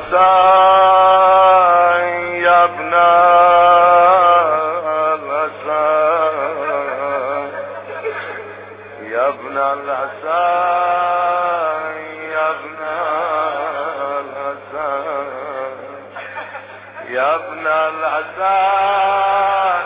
الحسن یا ابن الحسن یا ابن الحسن یا ابن الحسن یا ابن الحسن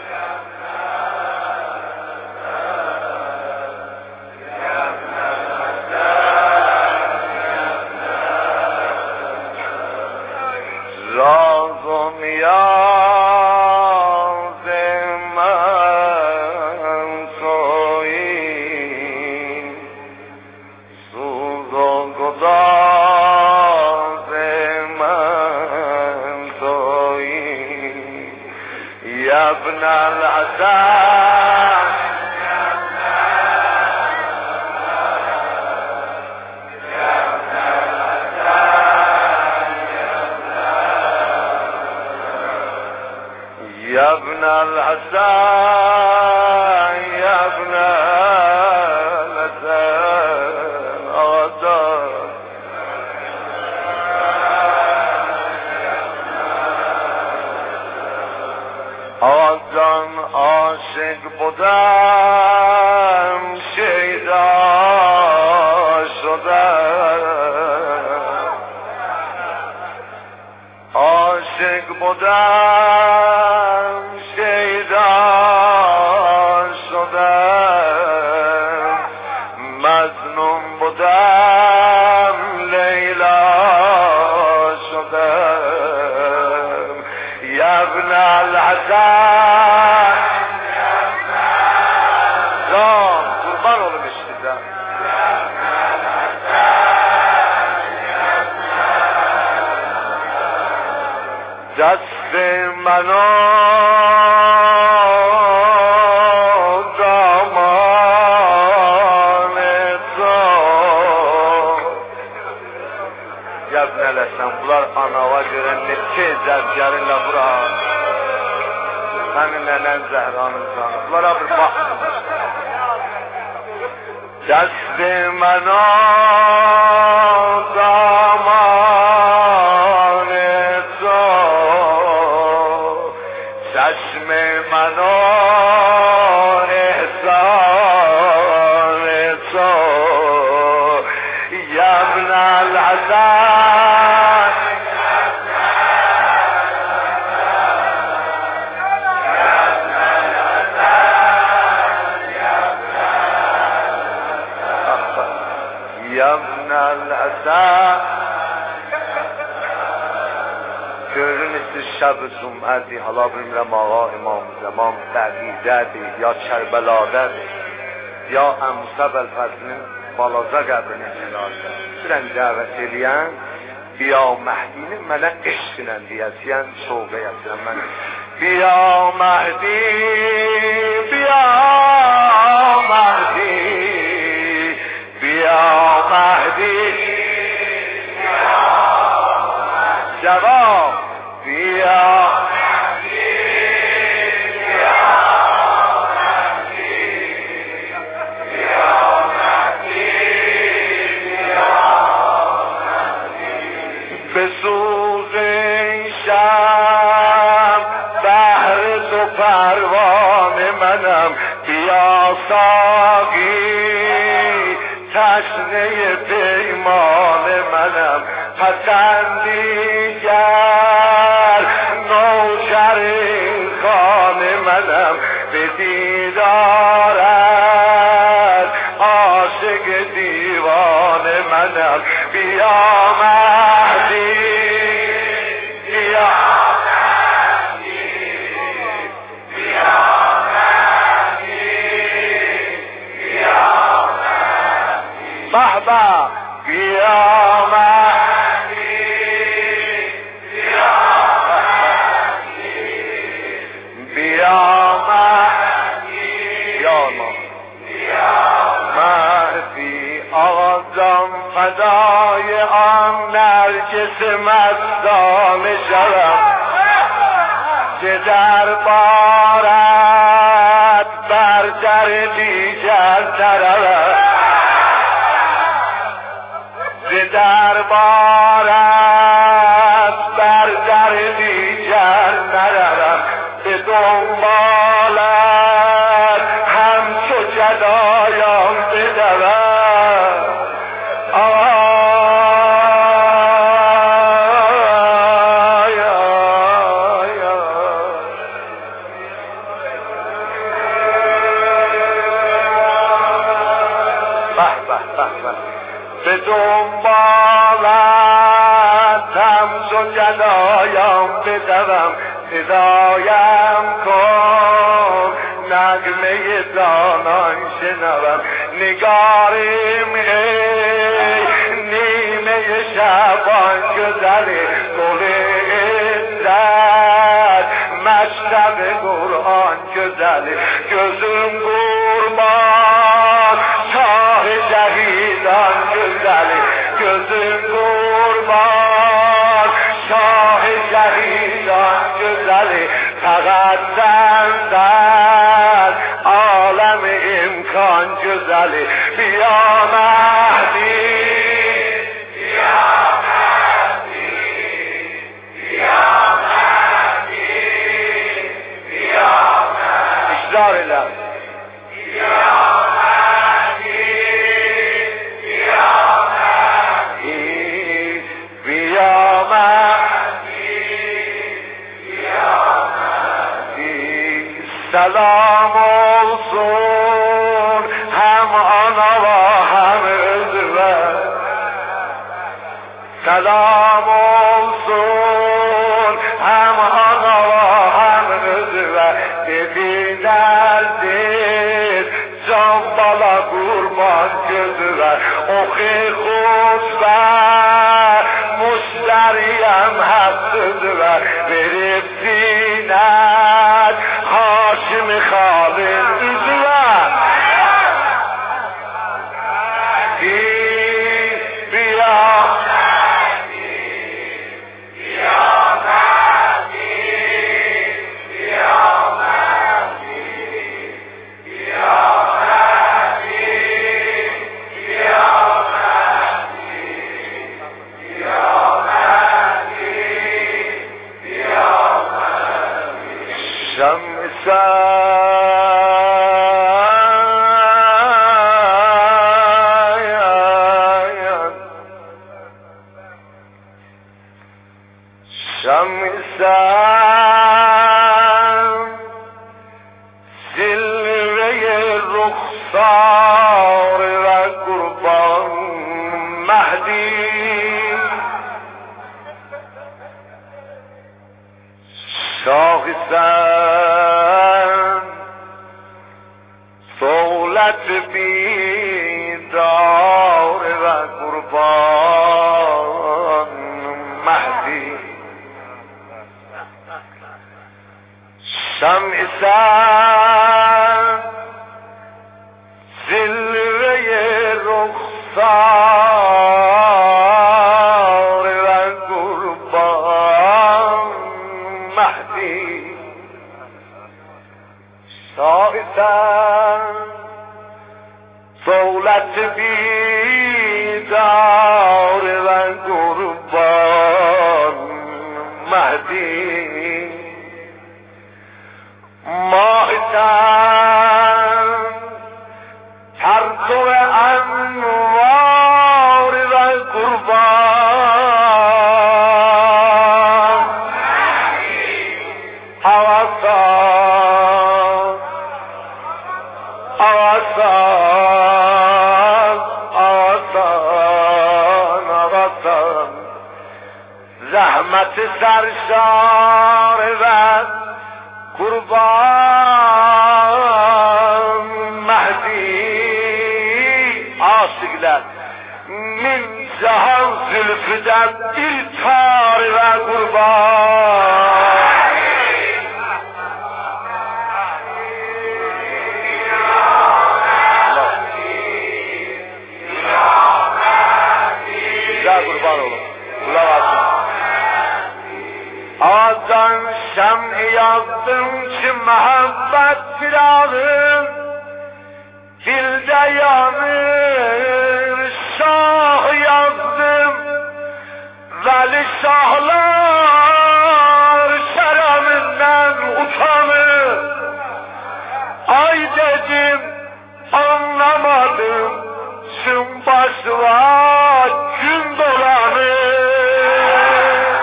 راز و نیاز من تویی، سوز و گداز من تویی، یا ابن الحسن یا ابن الحسن یا ابن الحسن آزاد آزان عاشق بودم شیدا شدم، عاشق بودم شیدا شدم، مظنون بودم لیلا شدم، یا ابن الحسن جان قربان رو بشنیدم، دست منو دامان تو، یا ابن الحسن bunlar anava göre neçə zəvcərinlə bura həmin nənən Zəhranın canı bunlara bir baxsınlar. دست منو دامان تو، چشم منو احسان تو، یا ابن الحسن یا ابن الحسن. Görünürsüz şəb-i cüm'ədir, hala bilmirəm ağa imam zaman dəqiqədir, ya Kərbəladadır, ya Əmusa Bəlfəzlinin balaca qəbrinin cinazə. Sürən dəvət eləyən, biya Məhdini mənə eşqinən deyəsiyən, şovqə yəsiyən mənə. Biya Məhdi, biya Məhdi, biya Məhdi, جواب بیا مهدی، بیا مهدی، بیا مهدی، بیا مهدی. بسوز این شب بهر تو پروانه منم، بیا ساقی تشنه پیمان منم، پسندیگر نوکر این خانه منم، به دیدارت عاشق دیوانه منم، بیا مهدی، بیا مهدی، بیا مهدی، بیا مهدی، بابا بیا مهدی، بیا مهدی، بیا مهدی. آقا فدای آن نرگس مستانه شوم، که در بارت بر در دیگر تروم، در بارت بر دیگر نروم به دنبالت همچو جدایان بدوم به دنبالت همچو جدایان بدوم هدایم کن نغمه دانان شنوم نگاریم ای نیمه شبان گذری گل عزت مشرب قرآن گذری gözüm kurban şah şehidan güzeli gözüm kurban şah şehidan güzeli fakat senden alem imkan güzeli biya Mehdi biya Mehdi biya Mehdi biya Mehdi işrar ile سلام olsun hem ana ve hem özüme selam olsun hem ana ve hem özüme dedilerdir can bala kurban gözüme oku hutbe müşteriyem hep sözüme verip zinet Haşim Halil üzüme biya şemsen zilve-i ruhsar ve kurban Mehdi şahisen soğlet bidar ve kurban Mehdi şemsen zilve-i ruhsar ve kurban Mehdi şahisen دولت بیدار و قربان مهدی ماهتن پرتو انوار و قربان حواسان زحمت سرشار و قربان مهدی عاشقlar من جهان زلفدن bir tar ve kurban kurban olun. Kulak açın. Ağızdan şem yazdım ki muhabbet firağın dilde yanır şah yazdım veli şahlar var gün dolanır.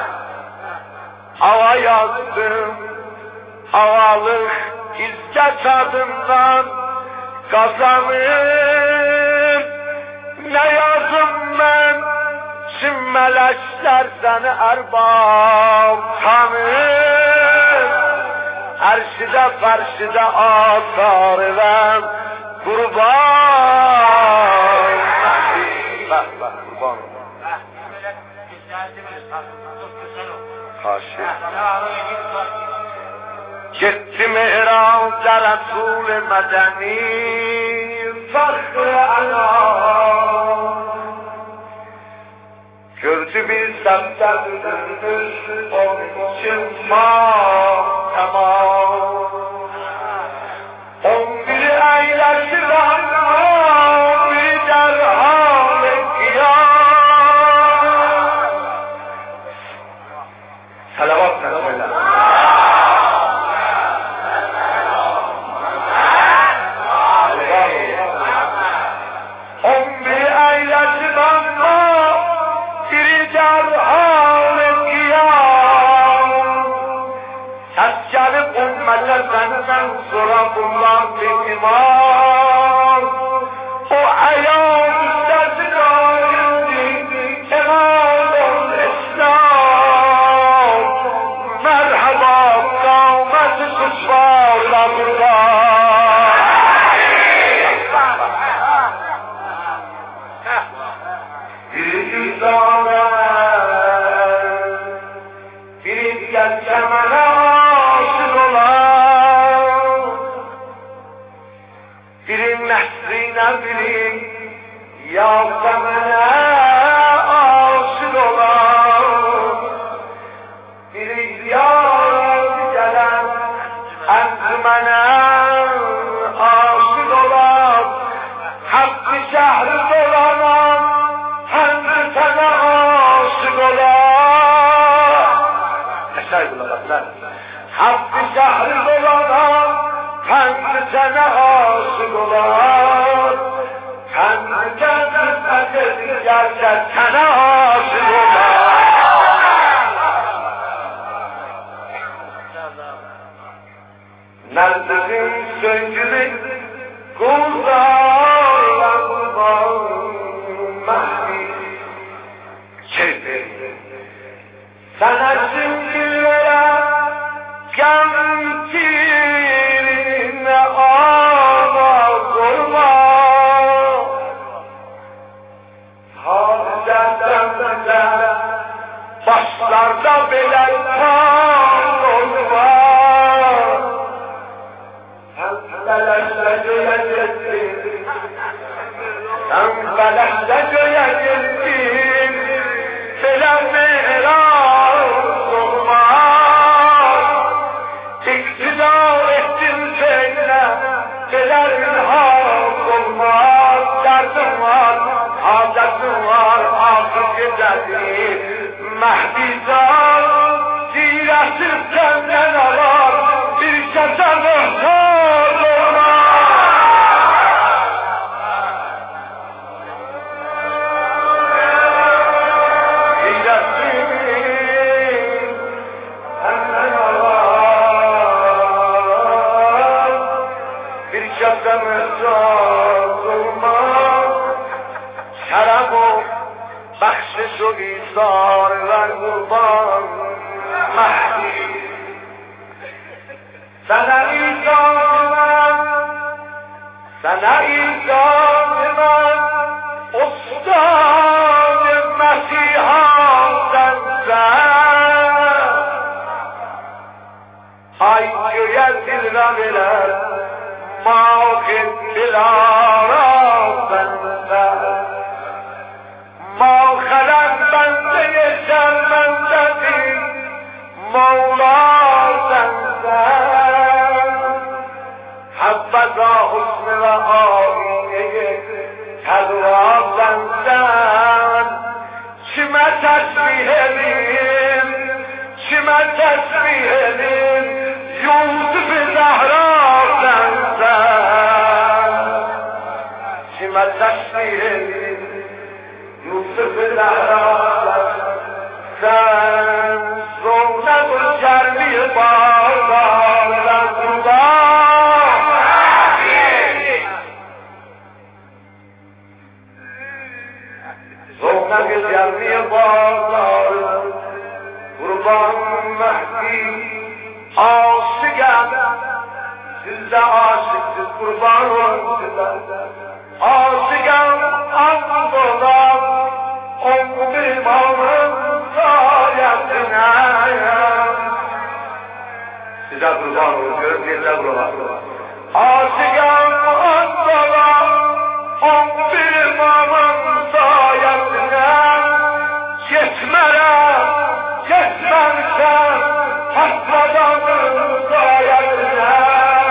Hava yazdım, havalık İzzet adından kazanır. Ne yazım ben, şimdi melekler seni erbab tanır. Erşide ferşide asarım kurban. Bak kurban. Haşi. Gitti Mihraç'a Resul-i Medeni Fakr-ı Anam. Gördü bir semtte dönmüş onun için tamam. 11 eyleşir anam bir derhal-i kıyam. Salavat Resulullah. Senden sonra bundan bir imam. O ayağın üstesi gaydi emanın İslam. Merhaba kavmet-i kutbarla kurban. Bir güzare bir geçemene aşık olan, birin nesrine birin Yasemene aşık olan, biri ziyaret gelen Encümene aşık olan, Hakkı şehri dolanan Hamdi sana aşık olan. Estağfurullah. Hakkı şehri dolanan Hamdi sana aşık olan. Hamdi cennet edildi gerçek sana aşık olan. Nezdim söngülü Kullarla kurban Mahdi Çevir sana süngülere Gemtirine ağlar olma. Hacetlerinde başlarda belirtan olma. Beleşle göğe gittin, sen beleşle göğe gittin, selam miras olmaz. İktidar ettin seninle, selam hak olmaz. Derdin var, hacetin var, akıl gecesi, Mehdi'den ziresi senden alar, bir kese muhtar بخشش و ایثار و قربان مهدی سنه ایثار من استاد مسیحان زنزن ای göğe dil verir mağin dilara benzer. Mağalet bende yeter bendedir, Mevla sensen. Habbeza husn ve âineye tedra sensen. Kime tesbih edeyim, kime tesbih edeyim, Yusuf-i Zehra sensen. Kime tesbih edeyim, یوسف زهرا سن رونق و گرمی بازار رونق گرمی بازار قربان مهدی عاشقم siz de aşıksız kurban olsunlar. Aşıkım Anadolu'dan on bir imamın sayesine. Size kurban olsun, görüntüyle kurban. Aşıkım Anadolu'dan on bir imamın sayesine. Geçmezsen hasradanın sayesine.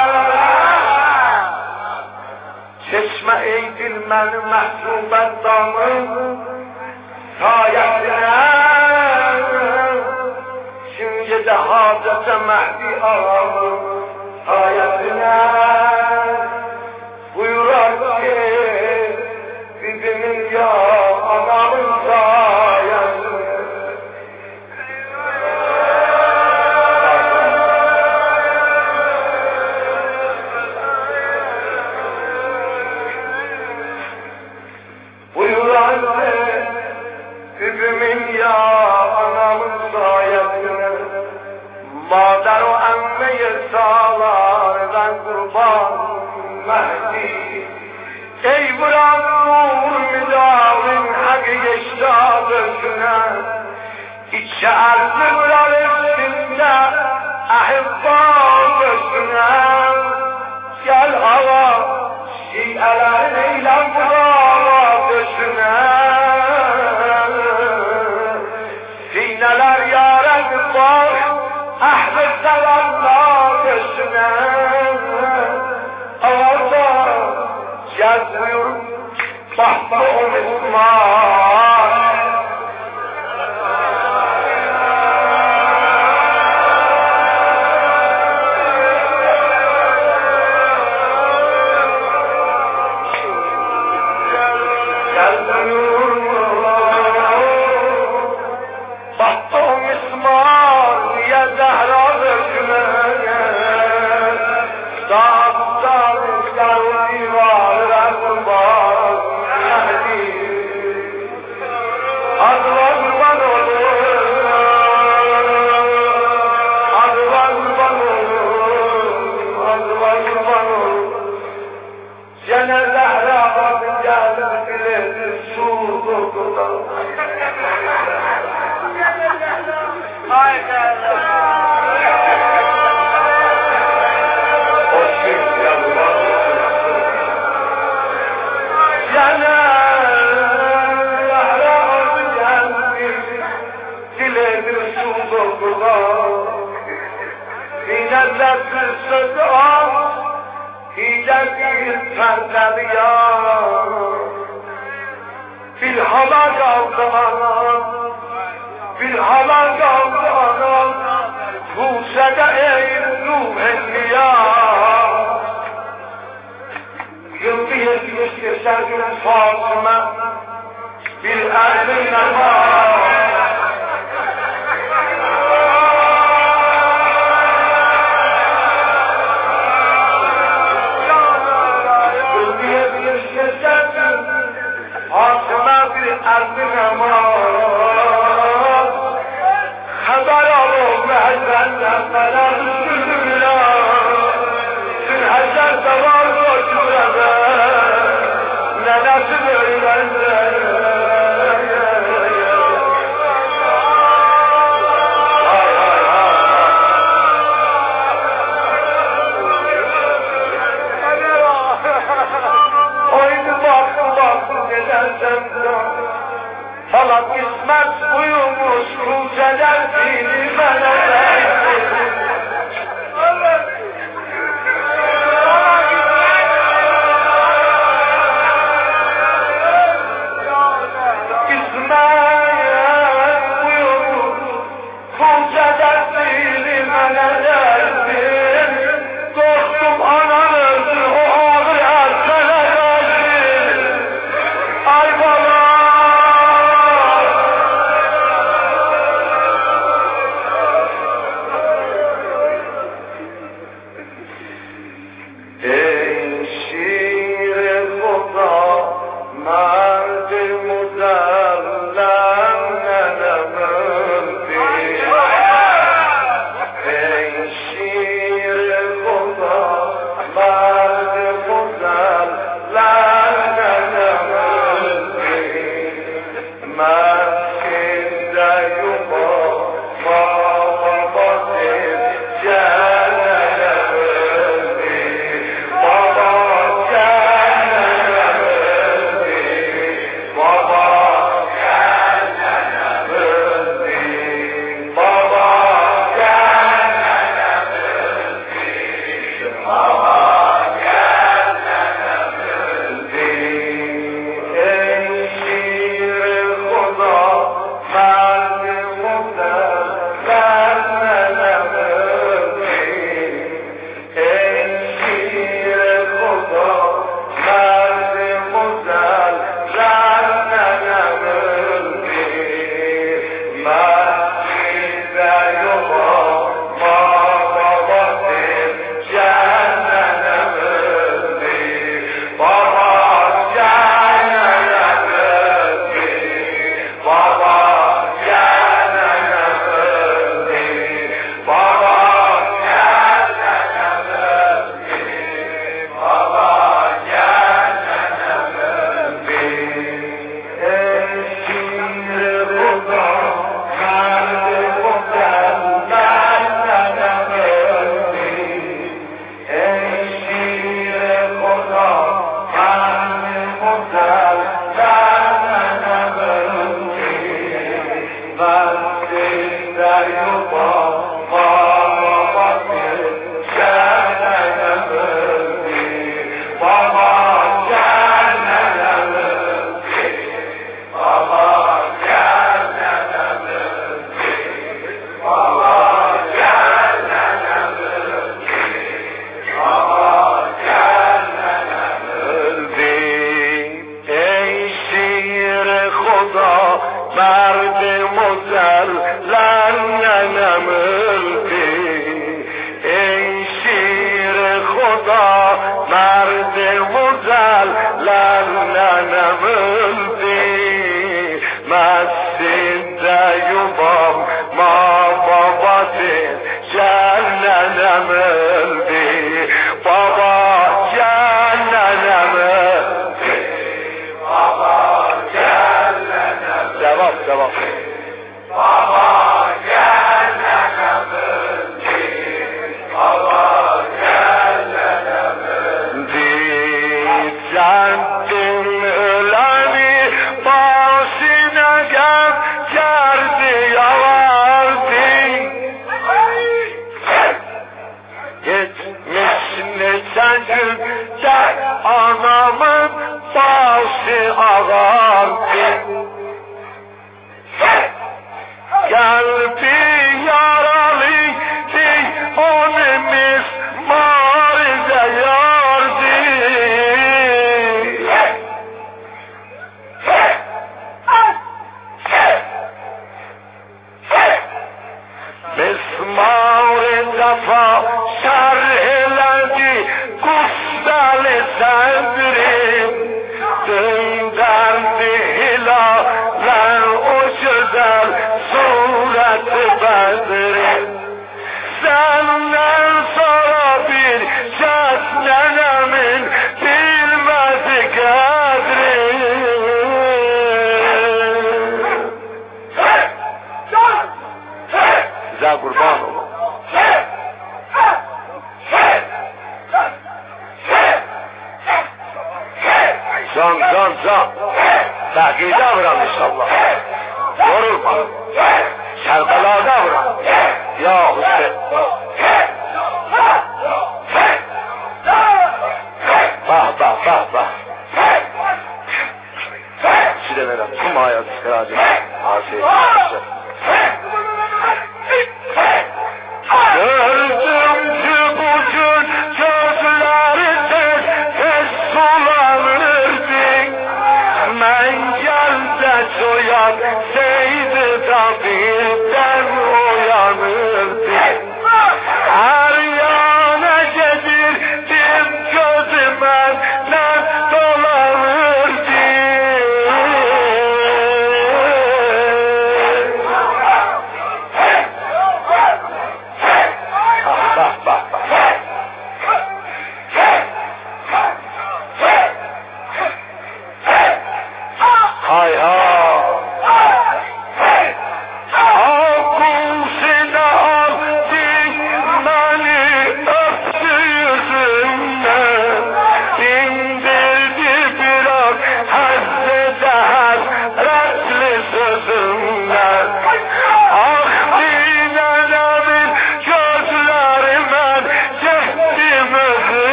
Çeşme eydil benim mahzubet damım sayesine. Şimdi de Hazreti Mehdi ağamın sayesine. Buyurar ki bizimin ya anamın sayesine. Hükümün ya anamın sayesine. Mader o emmeye sağlardan kurban Mehdi. Ey vuran nur müdavim hakkı geçtadısına. İçe arzılar üstünde ahibbalısına. Gel hava şiilerin eylem buradısına. Sineler yâren var, ahl-i selamlar üstüne. Ağırda gezmiyor, bahtı unutmaz. Ay baba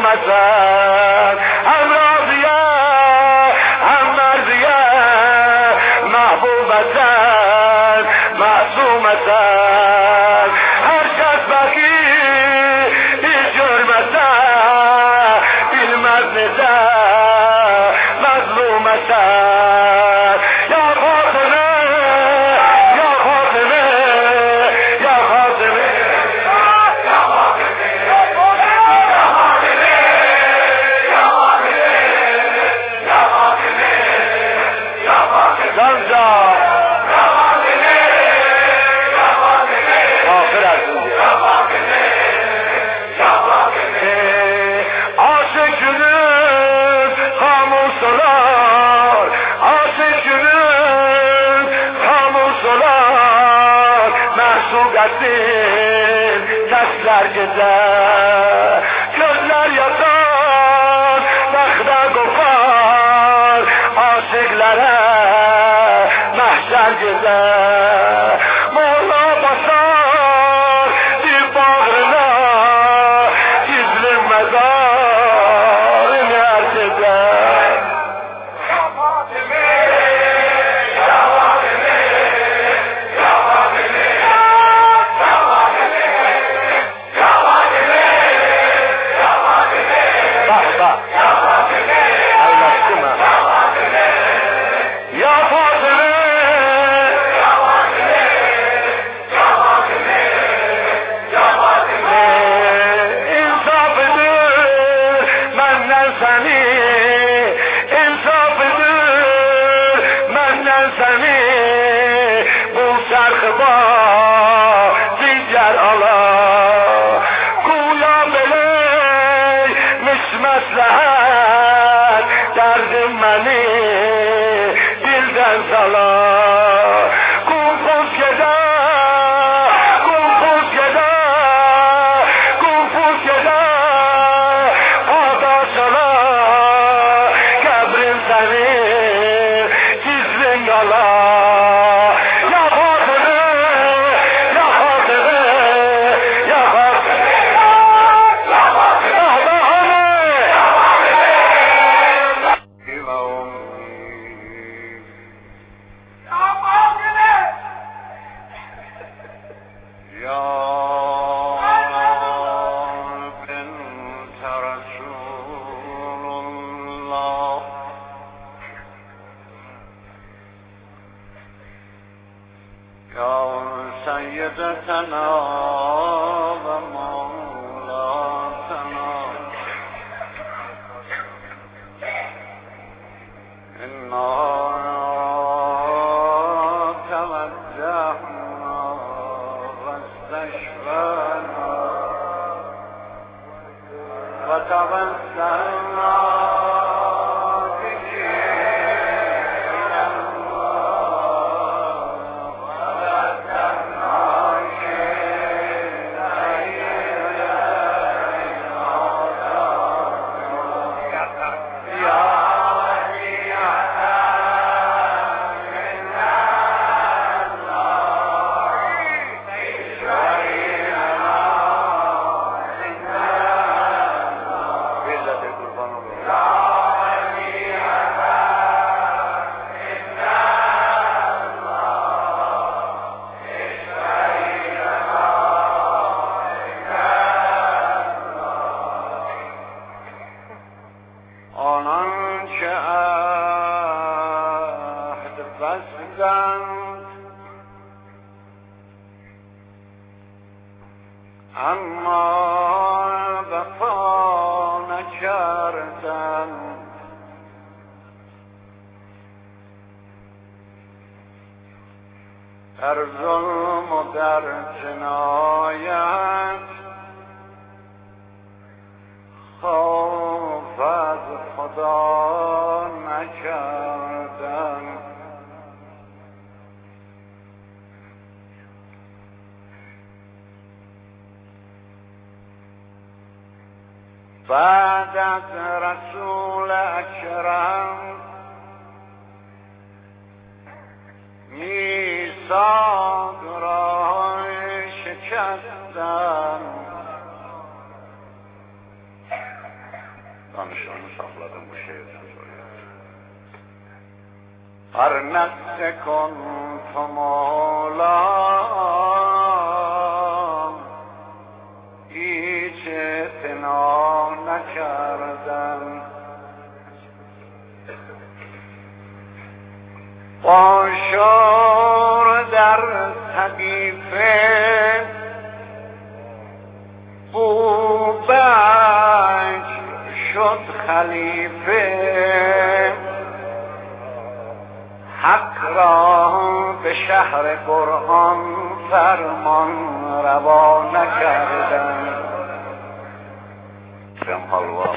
ازد هم راضیه هم مرضیه محبوب ازد معصوم ازد هر کس بکی این جرم ازد این مزنده مظلوم ازد یا فاطمه یا فاطمه یا فاطمه Taşlar güzel, gözler yatan, takda kopar, aşıklara mahşer güzel. Mola basar, bir bağrına, gizli mezarın yerinde. سيدتنا ومولاتنا إنا توجهنا واستشفينا وتوسلنا اما وفا نکردن در ظلم و در جنایت خوف از خدا نکردن بعد از رسول اکرم میثاق را شکستند danışığını saxladım bu şeirdən sonra. Hər nəfsə kuntum olam hiç etina nəkərdən باشور در صحیفه بوبکر شد خلیفه حق را به شهر قرآن فرمان روا نکردن شم حلوا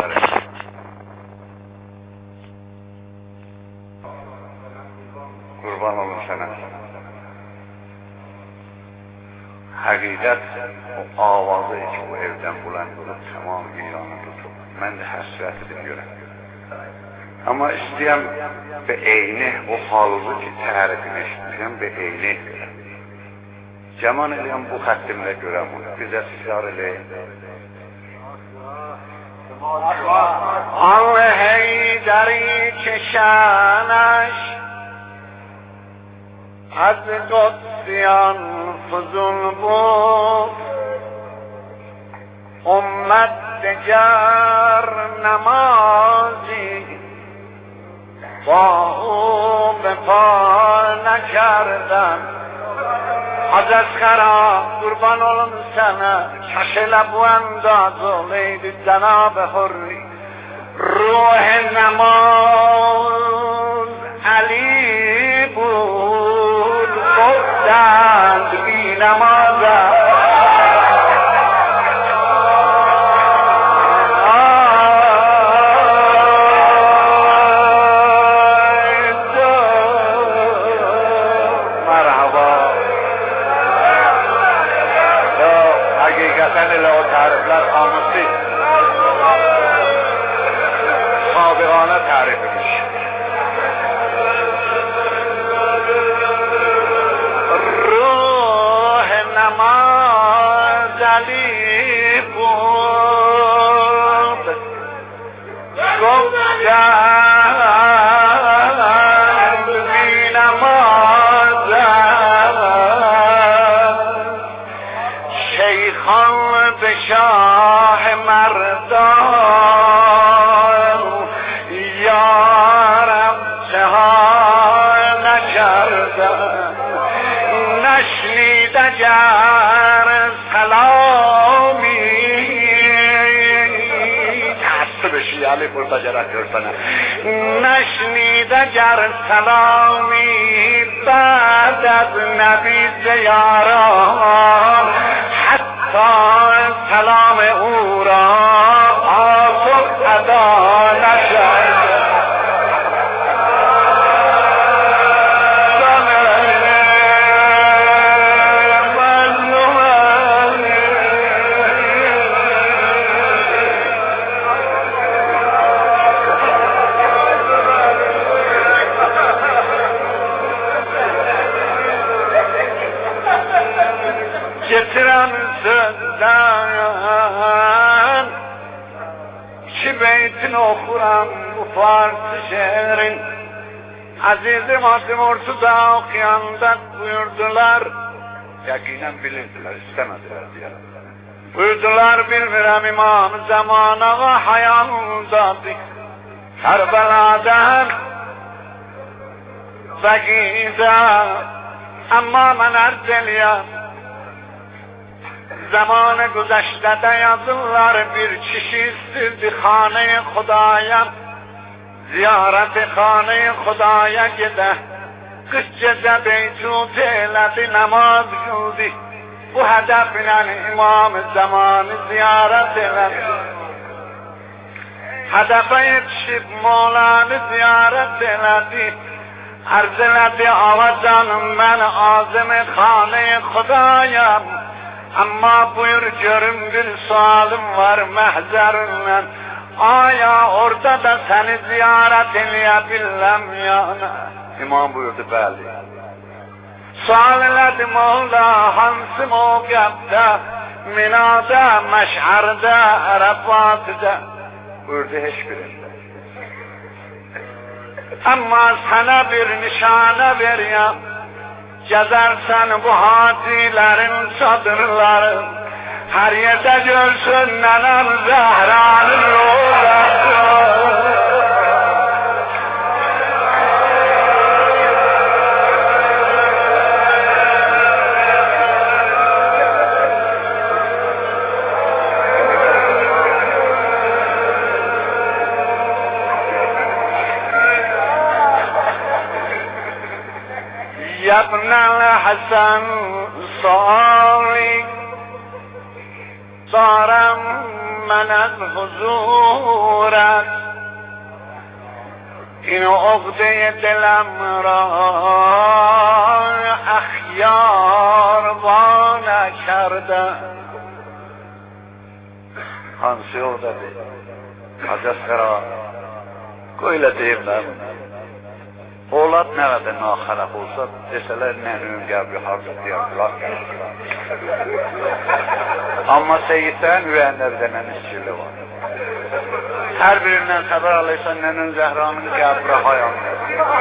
قربان olun sana. Həqiqət o avazı ki bu evdən bulənd olub tamam İranı tutub. Mən də həsrət edib görəm. Amma istəyəm və eyni o halığı ki tərifini istəyəm və eyni görəm. Cəman eləyəm bu xəttimlə görəm onu. Bizə sizar eləyim. آن حیدری که شانش از قدسیان فزون بود امت دگر نمازی با او به پا نکردن از اسخرا قربان olun sana چش لبو انداز oleydi جناب حری روح نماز علی بود گفتند بی نمازم تعریف میشه روح نماز علی بود گفتند بی نماز شیخان به شاه مردان نشنید اگر سلامی حسه بشی علی پرتجرک کرسنه نشنید اگر سلامی بعد از نبی زیاران حتی سلام او را آسف ادا نشد getiren sözden ki beytini okuram bu Farsı şehrin Azizim Hatim Ortu'da okuyanda buyurdular yakinen bilirdiler istemediler diye buyurdular bilmirəm İmam Zaman Ağa hayaldadır Kerbela'dan Beqidə amma mən ərz eləyəm زمان گذشته yazırlar bir kişi istirdi خانه خدایا زیارت خانه خدایا گده قش gecə beytut elədi namaz qıldı bu hədəflə imam zamanı ziyaret elədi hədəfə yetişib Mevlanı ziyaret elədi arz elədi ağa canım mən azim خانه خدایam Amma buyur görüm bir sualım var məhzərinlə Aya orada da səni ziyarət eləyə biləm yana İmam buyurdu bəli Sual elədi Mevla hansı mövqəbdə Minada, məşərdə, Ərəfatdə buyurdu heç birində. Amma sənə bir nişanə veriyəm, gəzərsən bu hacilərin çadırları, hər yerdə görsün nənəm Zəhranın rozası. يا ابن الحسن صاري صارم من از حضورت این عقده دلم را اخیار وا نکردم. Hansı yoldadır? Hacı Sıra Qoyla deyirlər, oğlad nə qədər naxəlaq olsa, desələr nənün qəbri harca deyərlər. Amma Seyyidlərin ürəyində bir dənə nisçili var. Hər birindən xəbər alırsan, nənün Zəhranın qəbri hayandır.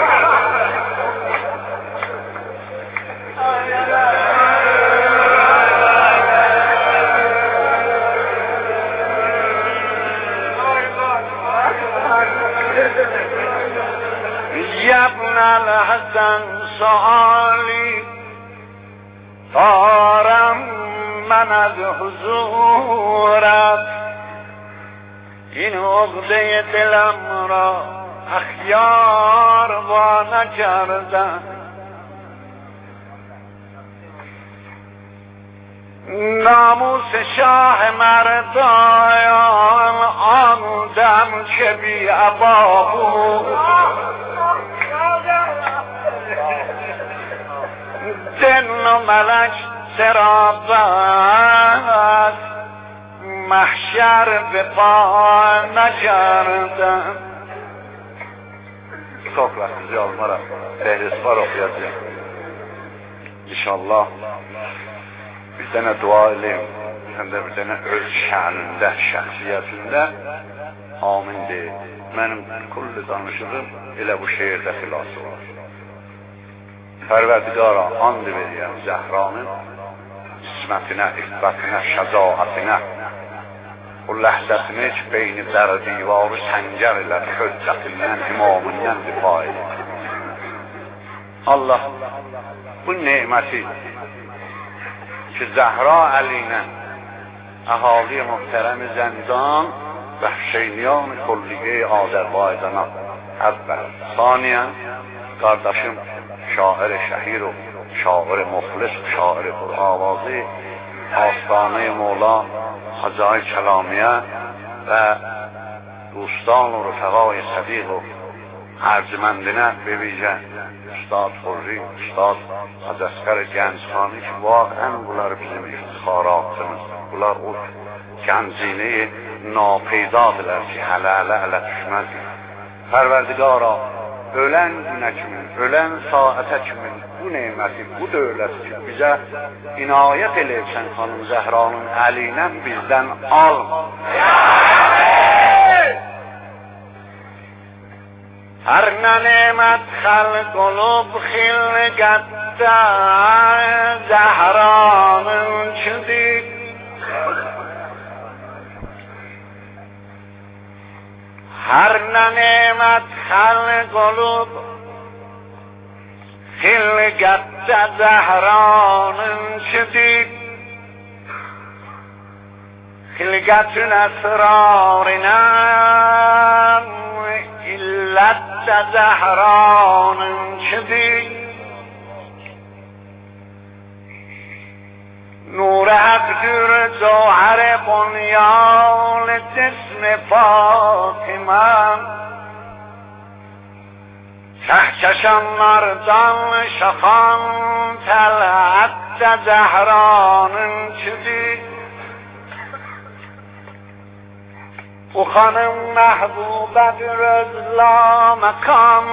يا ابن الحسن سؤالي دارم من از حضورت این عقده دلم را اخیار وا نکردم. ناموس شاه مردان آن دم که بی ابا بود، دن و ملک چرا بس محشر به پا نکردم. Çox vaxtınızı almaram, dəhliz var oxuyacaq. İnşallah bir dənə dua eləyim, həm də bir dənə öz şənində, şəxsiyyətində amin deyil. Mənim kulli danışığım elə bu şeirdə xilası var. Pərverdigara and verirəm Zəhranın ismətinə, iffətinə, şəcaətinə, o ləhzəsini heç beyni dər divarı səngər ilə höccətindən, imamından difa edir. Allah bu neməti ki Zəhra əlinə əhali muhtərəm-i Zəncan və Hüseyniyan Kulliye Azərbaycana əvvəl. Saniyən, qardaşım şair şəhir o, şair muxlis, şair Qur'avazi, Astane Mola, Hacı Kəlamiyə və دوستان و رفقای صدیق و ارجمندینه بویژه استاد خوری، استاد Hacı Gəncxani ki واقعا bunlar bizim iftixaratımız. Bunlar o gəncini napeydadırlar ki hələ düşməz. Pərverdigara ölən günə kimi, ölən saatə kimi bu neməti, bu dövləti ki bizə inayət eləyirsən xanım Zəhranın əlinə bizdən al. هر نعمت خلق قلوب خلقت زهران شدید هر نعمت خلق قلوب خلقت زهران شدید خلقت اسرارنا علت زهران شدید نور حق در جوهر بنیان جسم فاطمه کهکشان مردان شخان طلعت زهران شدید او خانم محبوبت رزلا مکان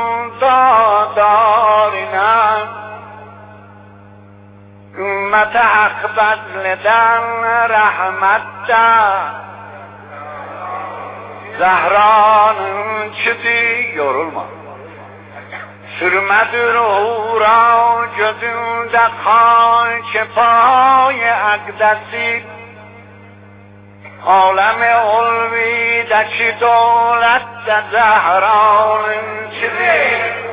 دادارینم امت حق بدلدن رحمت Zahranın çıdı yorulma. Sürmedir uğra gözünde kanç pay akdesi. Alem ulvideki dövlette Zahranın çıdı.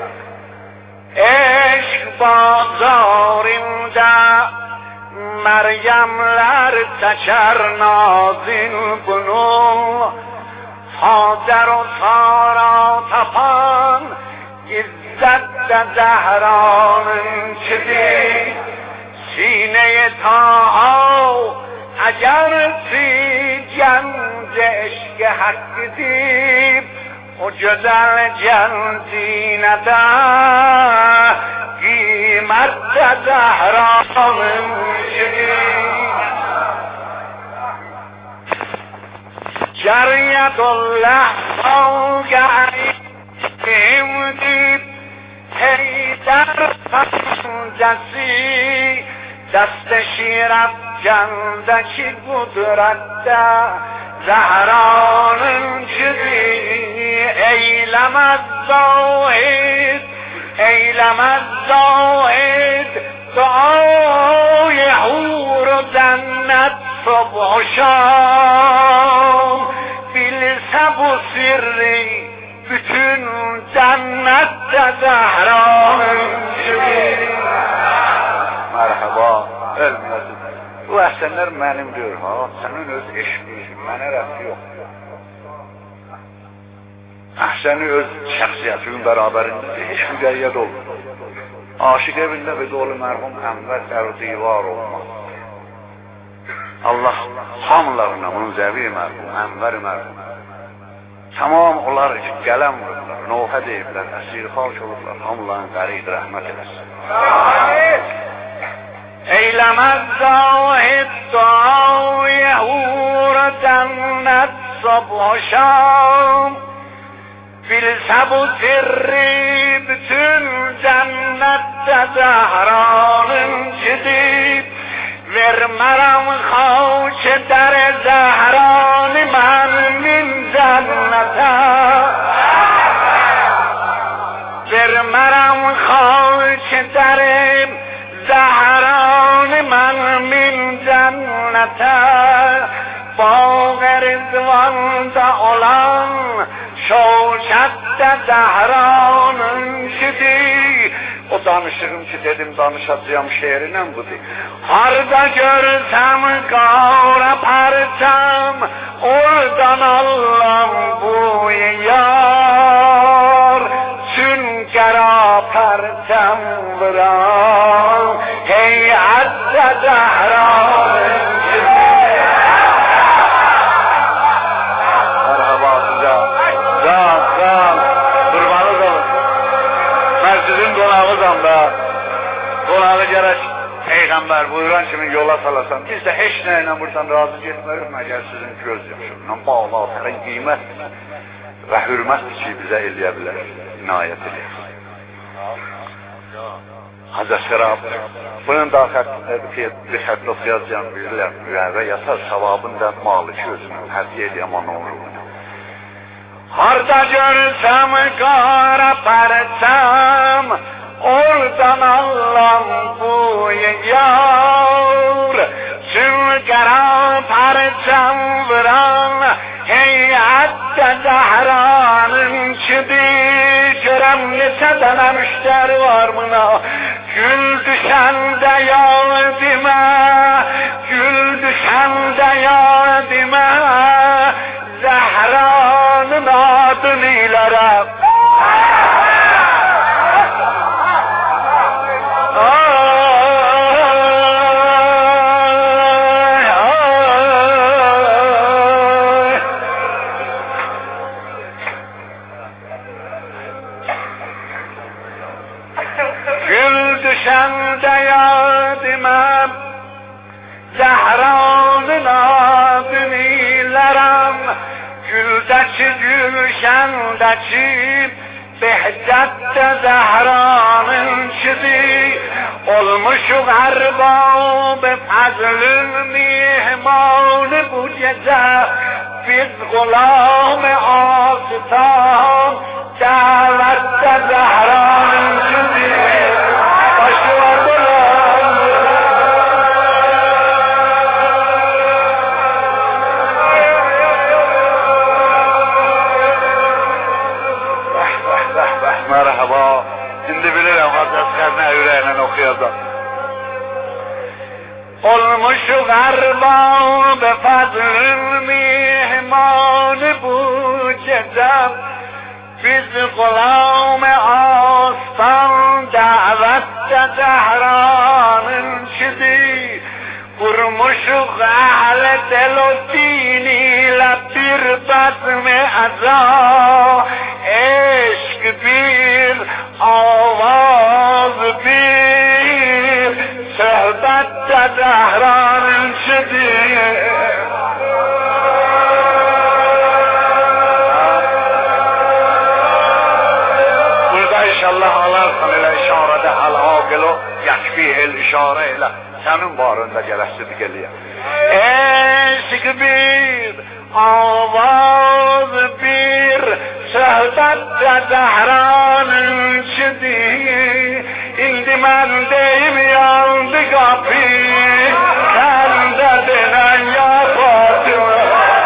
Eşk bazarında Meryemler çeker nazin bunu. Hacer و سارا tapan İzzette Zehra'nın çizi. Sine-i Taha eğer gence eşk hakkıdır, o güzel cenzinede kıymette Zehra'nın çizi. جریت الله آگهیم دید حیدر پنجسی دست شیرت جندکی قدرت زهرانın چیزی eylemez zahid eylemez zahid duای حور و جنت صبح و شام bilse bu sirri bütün cennette Zehra'nın çizi. Merhaba, ölmüyorsun. Bu əhsənlər mənim deyir ha, sənin öz eşqin, mənə rəfti yox. Əhsəni öz şəxsiyyətinin bərabərində heç müqəyyəd olur. Aşıq evində və dolu mərhum Ənvər Dəru Divar olmaz. Allah hamılarına munzəvi mərhum, Ənvər mərhum. Tamam onlar qələm vururlar, nohə deyiblər, əsir xalq olurlar, hamıların qərib rəhmət eləsin. Eyləməz zahid duay hur cənnət sabh şam. Bilsə bu sirri bütün cənnətdə Zəhranın çizib. Vermərəm xaç در زهران من min cənnətə. Vermərəm xaç در زهران من min cənnətə. باغ رضوان'da olan şevkette Zehranın çizi. O danışırım ki dedim danışacağım şehrine budur. Harda görsem kara parçam, oradan allam bu yar. Sünkera parçam vuran, heyette Zehranın çizi. Sizin qonağınızam da, qonağı gərək Peyğəmbər buyuran kimi yola salasan. Biz də heç nə ilə buradan razı getmərik, məgər sizin göz yaşından bağlı altın qiymət və hürmətdir ki, bizə eləyə bilər, inayət eləyək. Hazır Şərab, bunun da bir xətlə oxuyacağım, bilirlər, və yasar savabın da maliki özünün hədiyyə eləyəm ona olur. Harda görsem kara parçam, oradan allam bu yar. Sünkera parçam vuran, heyette Zehranın çizi. Görem neçə dənə müşteri var buna, gül düşende yadime, gül düşende yadime. Zehranın adını ilerem. Gül düşende yadimem, Zehranın adını ilerem. Güldəki gülşəndəki Behcətdə Zəhranın çizi. Olmuşuq ərbab fəzlün mihmanı bu gecə. biz غلام آستان دعوت زهران شدی باشو بلند مرحبا şimdi bilirim Hazret ne yüreğine okuyordu. Olmuş garbam be fazlın mihman bu cezam biz gulam astan davet zehranın şidi kurmuşuk ahle del o diniyle bir bazme aza eşk bir avaz bir sohbet zehranın şidi burada inşallah alarsan ile işarede hal-agilo yakfihil işare ile senin barında gelesidir geliyor. Eşk bir avaz bir sohbet zehranın şidi indi men deyim yandı kapı sen de denen ya Fatıma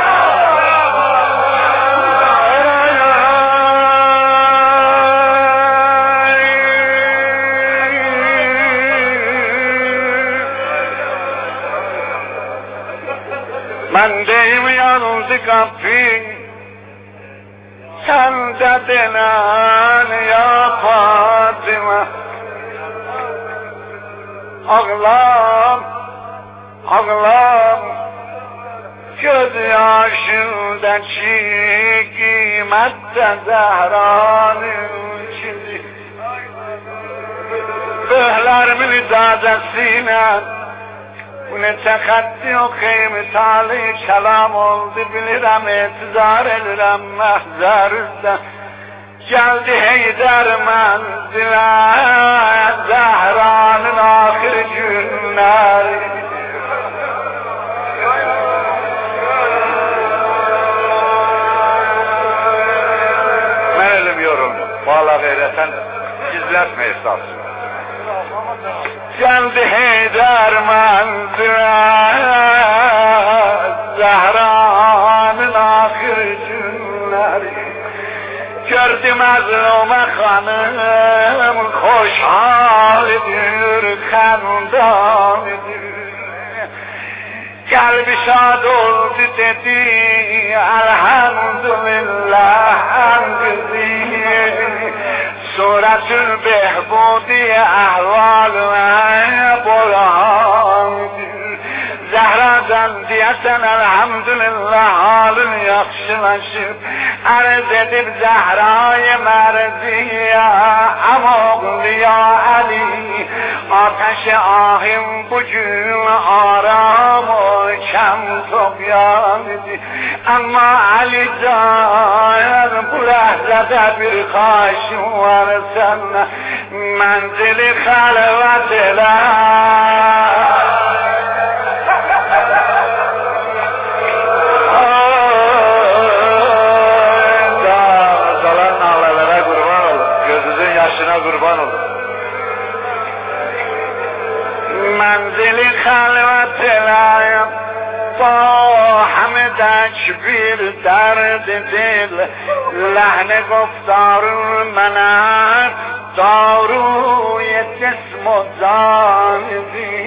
men deyim yandı kapı sen de denen ya Fatıma ağlam, ağlam, göz yaşındaki kıymette Zehra'nın içinde. Böhlerimin izadesiyle, bu ne tekaddi okuyum, tali kelam oldu, bilirim, etizar edirim, mehzerden. Geldi Heydər mənzilə Zəhranın axir günləri Mən elim yorulma Valla qeyrətən gizlətmə esasını Geldi Heydər mənzilə Zəhranın axir günləri Gördüm mazlumə xanım xoşhalidir, xəndanidir Qəlbi şad oldu dedi, elhamdülillah əngizir Surətül behbudi əhvalına boyandır Zəhradan deyəsən elhamdülillah halın yaxşılaşıb Arz edib Zehra'yı merziye Amoğliya Ali Ateş-i ahim bugün aram o kem topyandı Ama Ali Can bu lehzede bir haşim var sana Menzili halvet ile kurban olur. Menzili halvet ile با همه تکبیر درد دل لحن گفتار منم داروی جسم و جاندی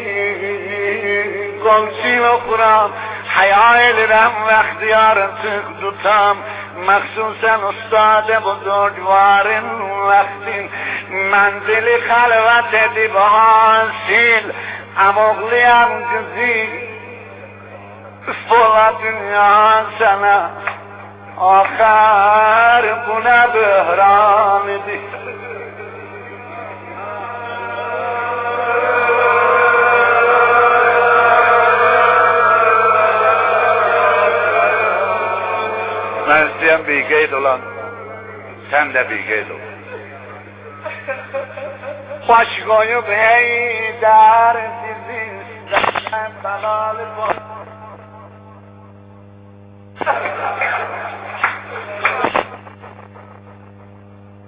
گلچی بخورم حیال رم و اختیار تق دوتم مخصوصا استاد بزرگوار وقتی منزل خلوت دیباسیل اموغلیم گزی فولا دنیا سنا آخر بونه بحرام دی من istəyəm bir qeyd olan, sən də bir qeyd ol. Baş qoyub Heydər sizi istəyən bəlalı